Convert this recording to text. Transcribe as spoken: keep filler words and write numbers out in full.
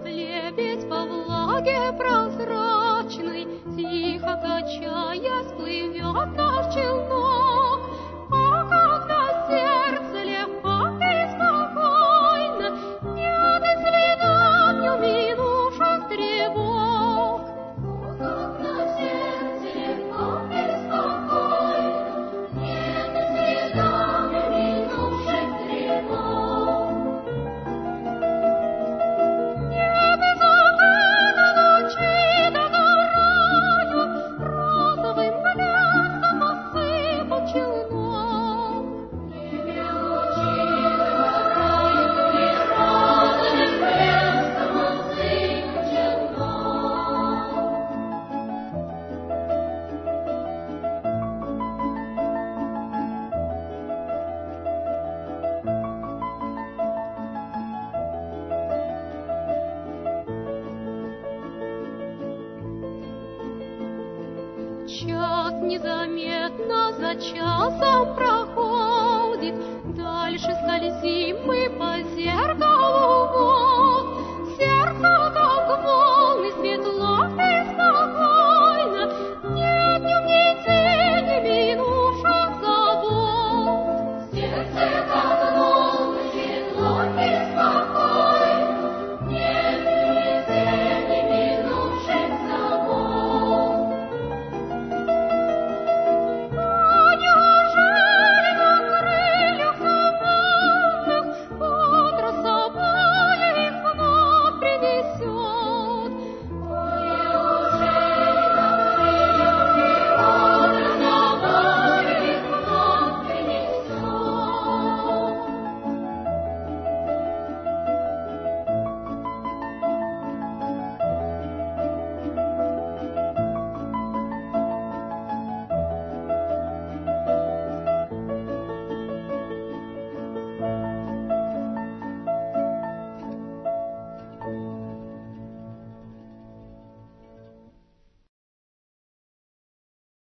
Лебедь по влаге прозрачной, тихо качаясь, плывет наш челнок. А когда сердце легко и спокойно, нет и следа дню минувших тревог. О, когда сердце легко и спокойно, нет и следа дню минувших тревог. Небо заката ночи догораю, розовым блеском осыпал челнок. Небе лучи догорают, и розовым блеском осыпал челнок. Час незаметно за часом проходит, дальше скользим мы по зеркалу.